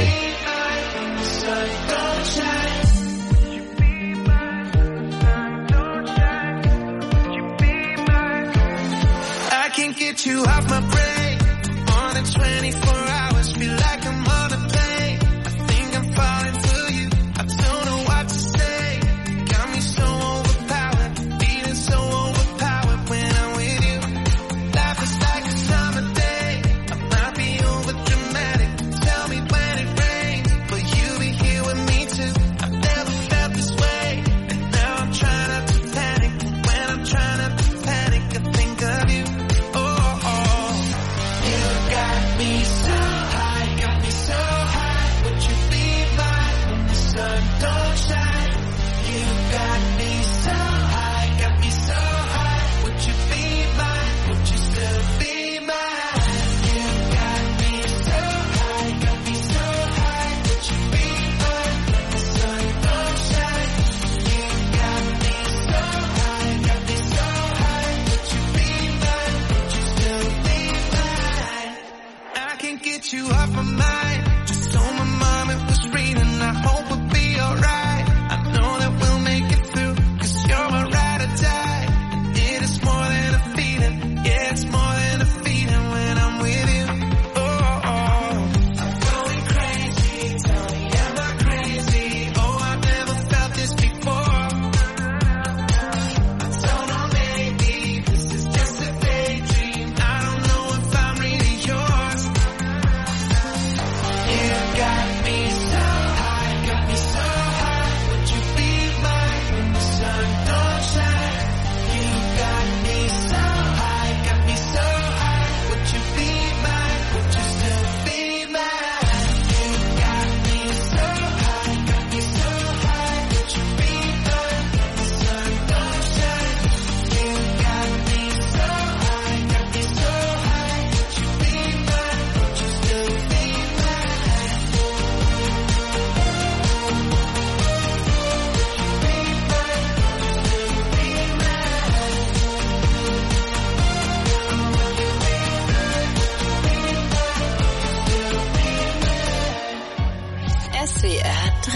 Speaker 8: I can't get you off my brain. More than 24 hours, feel like I'm on a plane. I think I'm falling for you. I don't know what to say. Got me so overpowered, feeling so overpowered when I'm with you. Life is like a summer day. I might be over dramatic. Tell me when it rains, but you be here with me too. I've never felt this way, and now I'm trying not to panic. When I'm trying not to panic, I think of you. Oh, oh. You got me so high, got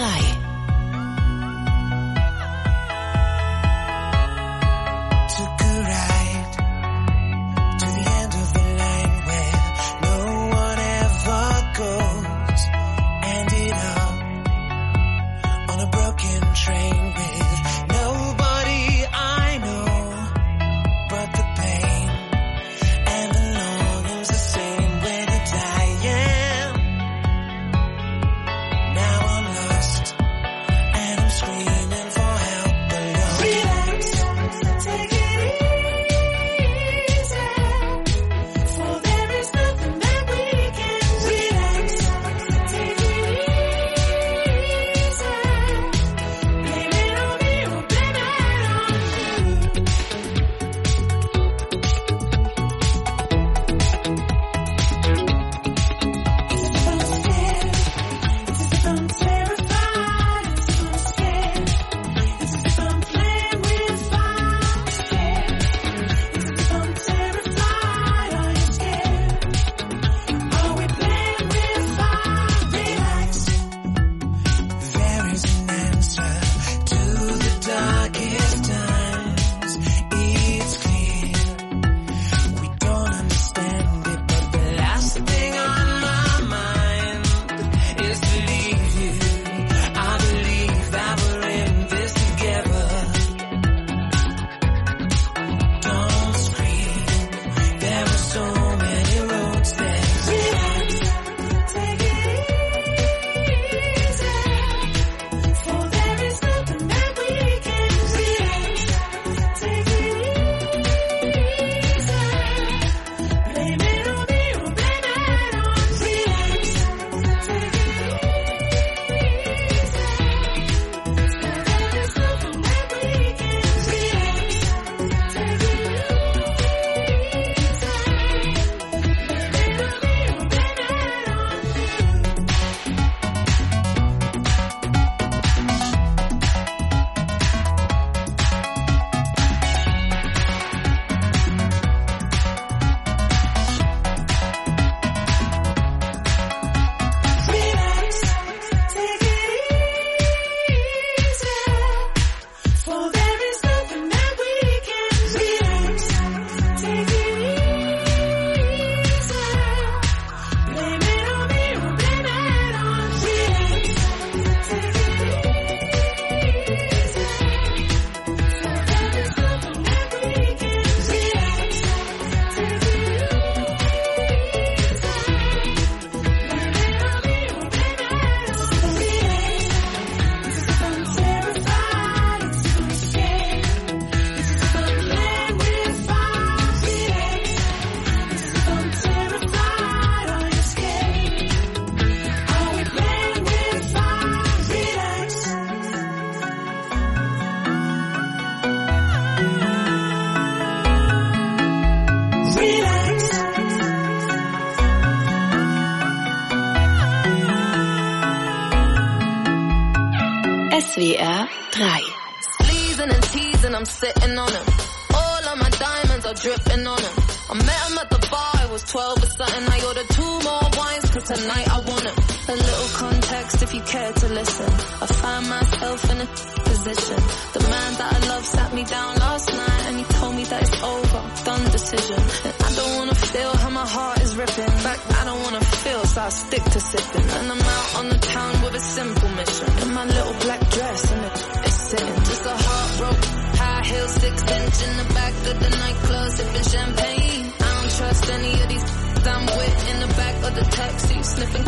Speaker 15: SWR 3.
Speaker 16: Sleezing and teasing, I'm sitting on him. All of my diamonds are dripping on him. I met him at the bar, I was 12 or something. I ordered 2 more wines, cause tonight I want him. A little context if you care to listen. I find myself in a position. The man that I love sat me down last night and he told me that it's over, done decision. And I don't wanna feel how my heart is ripping. In fact, I don't wanna feel, so I stick to sipping. And I'm out on the town with a simple mission. In my little black dress and it's sitting. Just a heartbroken, high heel 6-inch in the back of the nightclub sipping champagne. I don't trust any of these I'm with in the back of the taxi sniffing.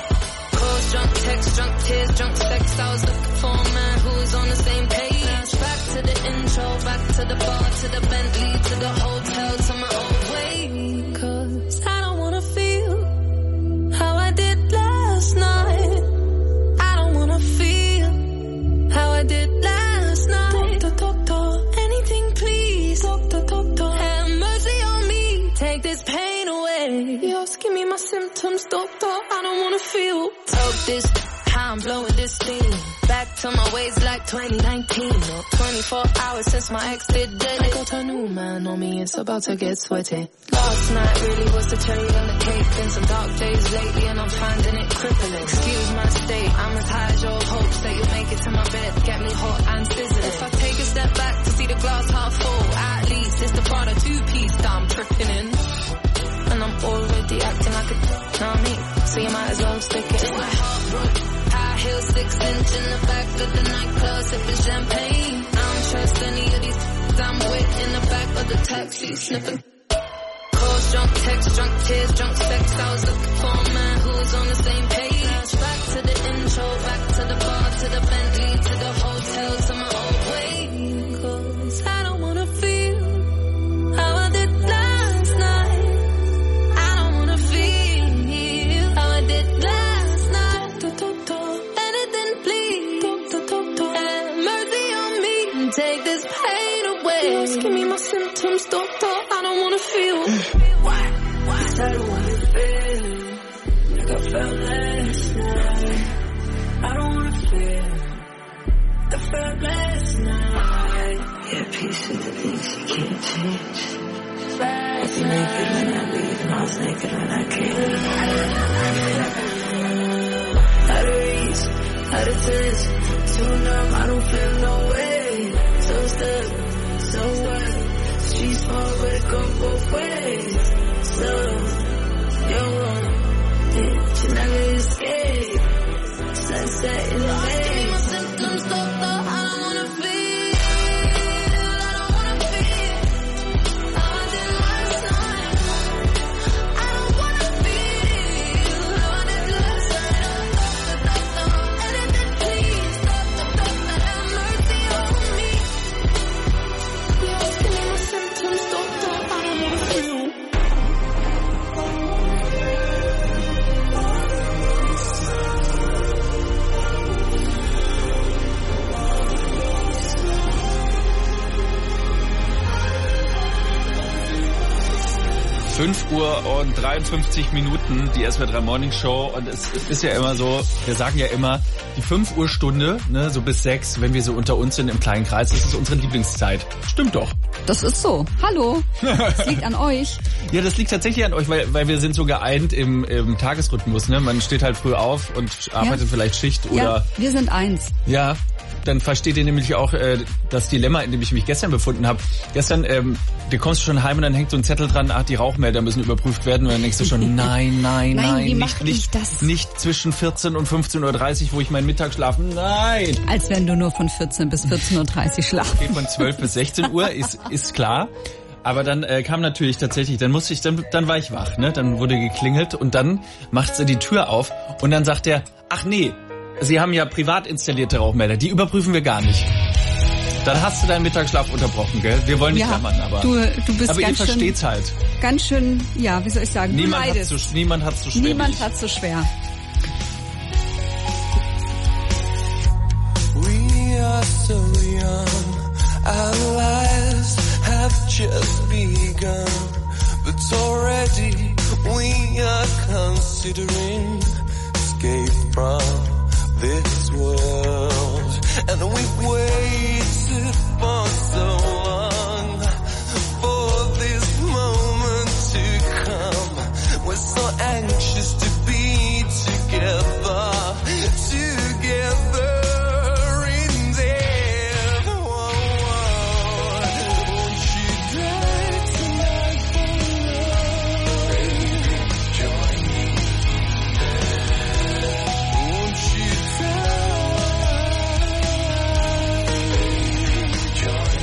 Speaker 16: Calls, drunk texts, drunk tears, drunk sex. I was looking for a man who was on the same page. Back to the intro, back to the bar, to the Bentley, to the hotel, to my own way. Cause I don't wanna feel how I did last night. I don't wanna feel how I did last night. Doctor, anything please. Doctor, have mercy on me. Take this pain away. Yes, give me my symptoms, doctor. I don't wanna feel. Took this how I'm blowing this steam. Back to my ways like 2019. No, 24 hours since my ex did dead. I got a new man on me, it's about to get sweaty. Last night really was the cherry on the cake. Been some dark days lately and I'm finding it crippling. Excuse my state, I'm as high as your hopes that you'll make it to my bed. Get me hot and sizzling. If I take a step back to see the glass half full, at least it's the Prada 2-piece that I'm tripping in. And I'm already acting like a know me, so you might as well stick it in. My heart broke, high heels 6 inch in the back of the nightclub, sipping champagne. I don't trust any of these I'm with in the back of the taxi, sniffing calls, drunk texts, drunk tears, drunk sex. I was looking for a man who was on the same page. Back to the intro, back to the bar, to the Bentley, to the hotel, to my old way. 'Cause I don't wanna feel how I did last night. Take this pain away. Just give me my symptoms, doctor. I don't wanna feel. Why? Cause I don't wanna feel like I felt last night. I don't wanna feel like I felt last night. Yeah, peace with the things you can't change. I was naked when I leave, and I was naked when I came. Out of reach, out of touch, too numb, I don't feel no way. So stuck, so what? Streets small, but it go both ways. So, you're wrong, you're not gonna escape. Sunset in the face. Give me my symptoms, doctor, I don't wanna feel. I don't wanna feel how I did last night. I don't wanna feel how I did last night. Anything, please, doctor, have mercy on me. Give me my symptoms, doctor, I don't wanna feel.
Speaker 6: 5 Uhr und 53 Minuten, die SWR3 Morning Show. Und es ist ja immer so, wir sagen ja immer, die 5 Uhr Stunde, ne, so bis 6, wenn wir so unter uns sind im kleinen Kreis, das ist unsere Lieblingszeit. Stimmt doch.
Speaker 5: Das ist so. Hallo. Das liegt an euch.
Speaker 6: Ja, das liegt tatsächlich an euch, weil wir sind so geeint im Tagesrhythmus. Ne? Man steht halt früh auf und arbeitet vielleicht Schicht oder...
Speaker 5: Ja, wir sind eins.
Speaker 6: Ja, dann versteht ihr nämlich auch das Dilemma, in dem ich mich gestern befunden habe. Gestern, du kommst schon heim und dann hängt so ein Zettel dran, die Rauchmelder müssen überprüft werden. Und dann denkst du schon, nein,
Speaker 5: wie mache ich das?
Speaker 6: Nicht zwischen 14 und 15.30 Uhr, wo ich meinen Mittag schlafe. Nein!
Speaker 5: Als wenn du nur von 14 bis 14.30 Uhr schlafst.
Speaker 6: Okay, von 12 bis 16 Uhr ist klar. Aber dann kam natürlich tatsächlich, dann war ich wach, ne? Dann wurde geklingelt und dann macht sie die Tür auf und dann sagt er, ach nee, Sie haben ja privat installierte Rauchmelder, die überprüfen wir gar nicht. Dann hast du deinen Mittagsschlaf unterbrochen, gell? Wir wollen nicht jammern, aber
Speaker 5: du bist
Speaker 6: aber
Speaker 5: ganz
Speaker 6: ihr versteht's
Speaker 5: schön,
Speaker 6: halt.
Speaker 5: Ganz schön, ja, wie soll ich sagen,
Speaker 6: niemand hat's so schwer.
Speaker 5: Niemand hat's so schwer.
Speaker 9: We are so young, our lives have just begun, but already we are considering escape from this world, and we've waited for so long for this moment to come. We're so anxious to be together in death. Won't you die tonight for love? Join me. Won't you die? Join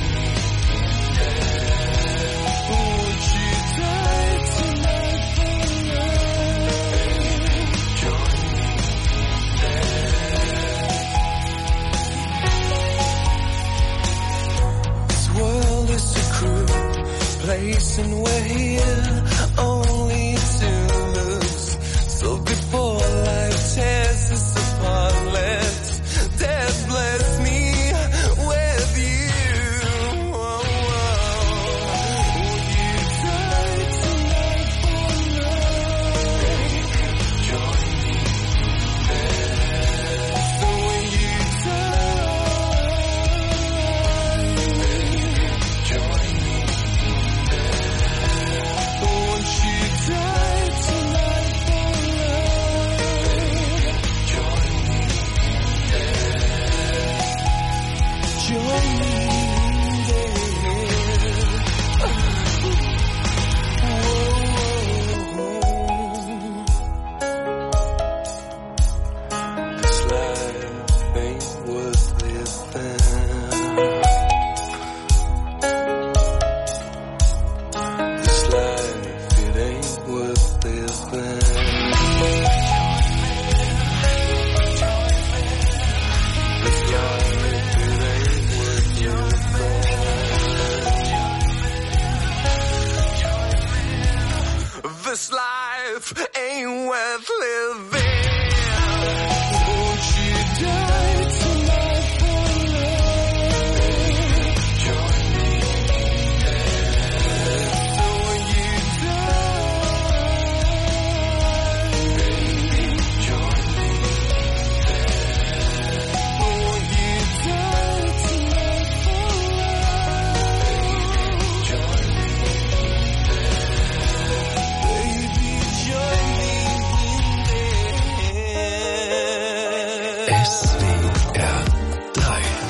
Speaker 8: this life ain't worth living. Won't you die tonight for love? Join me there. When you die, baby, join me there. Won't you die tonight for love? Join me
Speaker 4: SWR 3.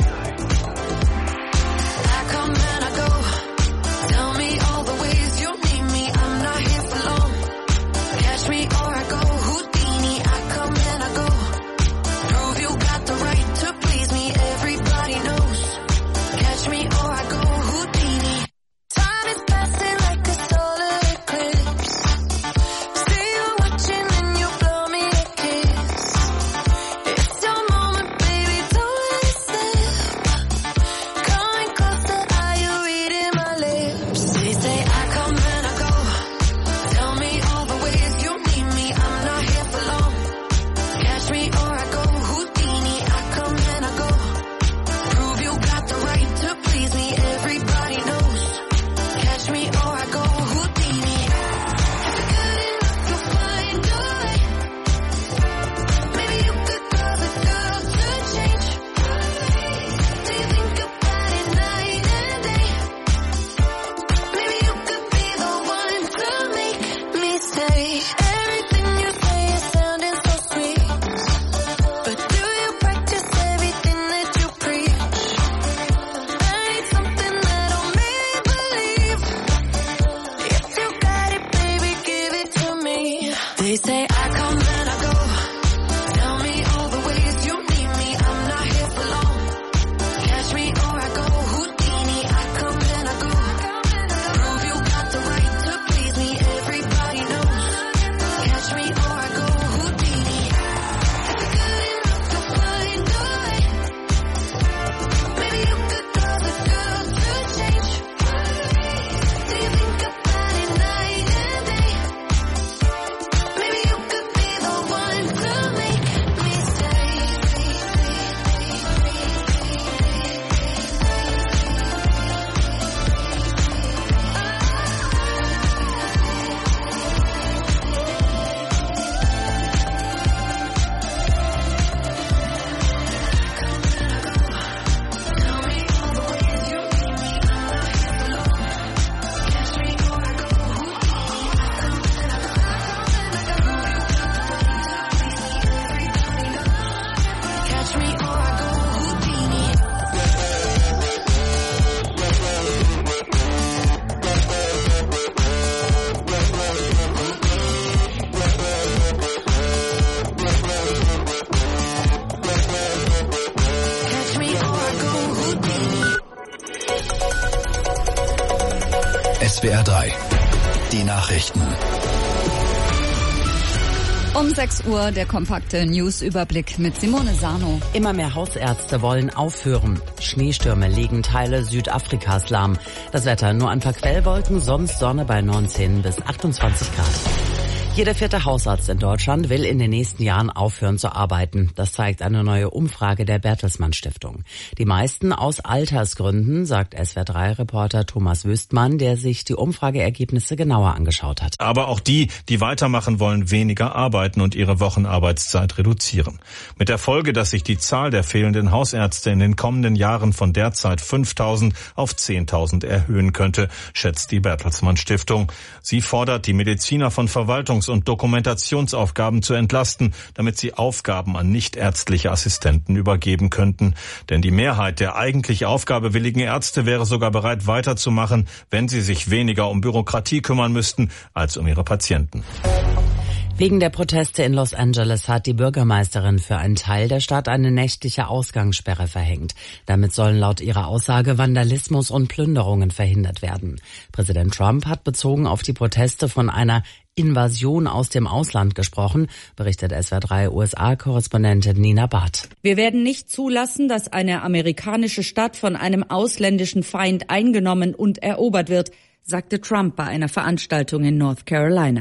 Speaker 16: I come and I go. Tell me all the ways you need me. I'm not here for long. Catch me or I go. Houdini. I come and I go. Prove you got the right to please me. Everybody knows. Catch me or I go. Houdini. Time is passing like a solar eclipse. See you watching and you blow me a kiss. It's your moment, baby, don't let it slip. Coming closer, are you reading my lips? They say I come and I go. Tell me all the ways you need me. I'm not here for long. Catch me or I go. Houdini. I come and I go. Prove you got the right to please me. Everybody knows. Catch me or I go. Houdini. If you're good enough, you'll find a way. Maybe you could tell the girl to change. Do you think about it night and day? Maybe you could be the one to make me stay. Everything you say is sounding so sweet, but do you practice everything that you preach? I need something that'll make me believe. If you got it, baby, give it to me. They say I come and I go. Tell me all the ways you need me. I'm not here for long. Catch me or I go. Houdini. I come and I go. Prove you got the right to please me. Everybody knows. Catch me or I go. Houdini. If you're good enough, you'll find a way. Maybe you could tell the girl to change. Do you think about it night and day? Maybe you could be the one to make me stay. Catch me or I go. Houdini. Catch me or I go. Houdini.
Speaker 4: SWR 3. Die Nachrichten.
Speaker 5: Um 6 Uhr der kompakte News-Überblick mit Simone Sarno.
Speaker 11: Immer mehr Hausärzte wollen aufhören. Schneestürme legen Teile Südafrikas lahm. Das Wetter nur ein paar Quellwolken, sonst Sonne bei 19 bis 28 Grad. Jeder 4. Hausarzt in Deutschland will in den nächsten Jahren aufhören zu arbeiten. Das zeigt eine neue Umfrage der Bertelsmann Stiftung. Die meisten aus Altersgründen, sagt SWR3-Reporter Thomas Wüstmann, der sich die Umfrageergebnisse genauer angeschaut hat.
Speaker 15: Aber auch die weitermachen wollen, weniger arbeiten und ihre Wochenarbeitszeit reduzieren. Mit der Folge, dass sich die Zahl der fehlenden Hausärzte in den kommenden Jahren von derzeit 5.000 auf 10.000 erhöhen könnte, schätzt die Bertelsmann Stiftung. Sie fordert, die Mediziner von Verwaltungs- und Dokumentationsaufgaben zu entlasten, damit sie Aufgaben an nichtärztliche Assistenten übergeben könnten. Denn die Mehrheit der eigentlich aufgabewilligen Ärzte wäre sogar bereit, weiterzumachen, wenn sie sich weniger um Bürokratie kümmern müssten als um ihre Patienten.
Speaker 11: Wegen der Proteste in Los Angeles hat die Bürgermeisterin für einen Teil der Stadt eine nächtliche Ausgangssperre verhängt. Damit sollen laut ihrer Aussage Vandalismus und Plünderungen verhindert werden. Präsident Trump hat bezogen auf die Proteste von einer Invasion aus dem Ausland gesprochen, berichtet SWR3 USA-Korrespondentin Nina Barth.
Speaker 2: Wir werden nicht zulassen, dass eine amerikanische Stadt von einem ausländischen Feind eingenommen und erobert wird, sagte Trump bei einer Veranstaltung in North Carolina.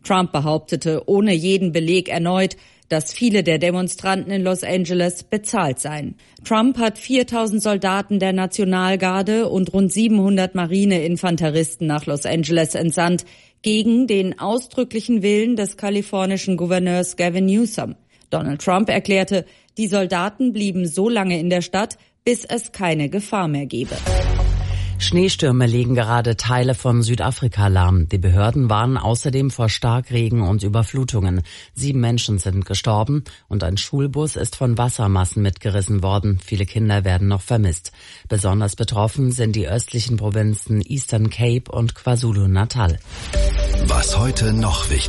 Speaker 2: Trump behauptete ohne jeden Beleg erneut, dass viele der Demonstranten in Los Angeles bezahlt seien. Trump hat 4.000 Soldaten der Nationalgarde und rund 700 Marineinfanteristen nach Los Angeles entsandt, gegen den ausdrücklichen Willen des kalifornischen Gouverneurs Gavin Newsom. Donald Trump erklärte, die Soldaten blieben so lange in der Stadt, bis es keine Gefahr mehr gebe.
Speaker 11: Schneestürme legen gerade Teile von Südafrika lahm. Die Behörden warnen außerdem vor Starkregen und Überflutungen. 7 Menschen sind gestorben und ein Schulbus ist von Wassermassen mitgerissen worden. Viele Kinder werden noch vermisst. Besonders betroffen sind die östlichen Provinzen Eastern Cape und KwaZulu-Natal.
Speaker 4: Was heute noch wichtig